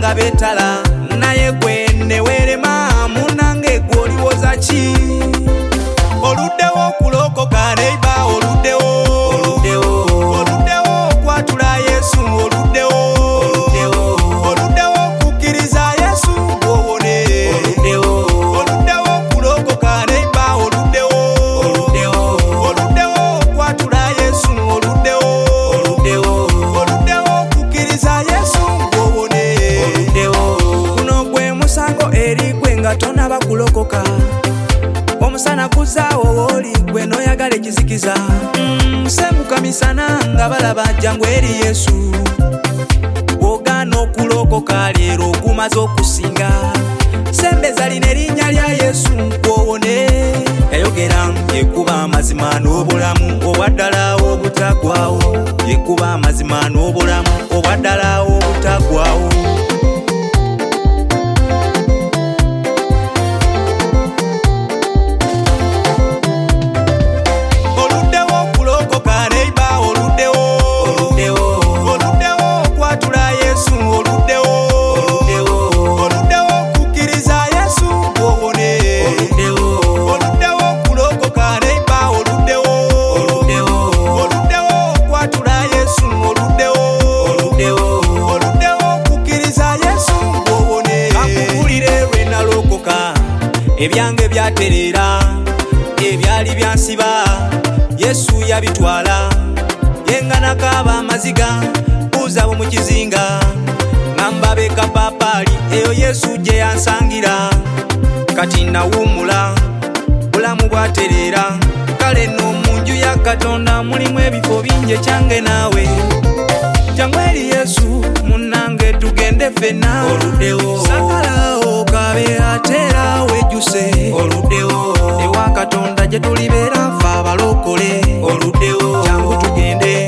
nga betala naye gwe newerema munange gwoliwoza ki oluddewo okulokoka neiba oluddewo kwatula Yesu oluddewo kukkiriza Yesu gwowone oluddewo okulokoka neiba oluddewo kwatula Yesu oluddewo kukkiriza Yesu gwowone guno gwe musango eri gwe nga tonaba kulokoka omusana kuzaawo woli gwe noyagala ekizikiza semuka misana nga balaba jangu eri Yesu bw'ogaana okulokoka leero okumaze okusinga sembeza lino erinnya lya Yesu gwowone yayogera yekuba amazima n'obulamu obwaddala obutagwawo yekuba amazima n'obulamu obwaddala obutagwawo ebyange byaterera ebyali byansiba Yesu yabitwala yenganakaba amaziga buza bo mukizinga ngamba beka papali eyo Yesu gye yansangira kati nawumula bulamu bwaterera kale no munju ya Katonda mulimu ebifo bingi kyange nawe jangu eri Yesu munange tugende fena oluddewo sakalawo kabe atera wejuse oluddewo ewa Katonda gye tulibera fa abalokole oluddewo jangu tugende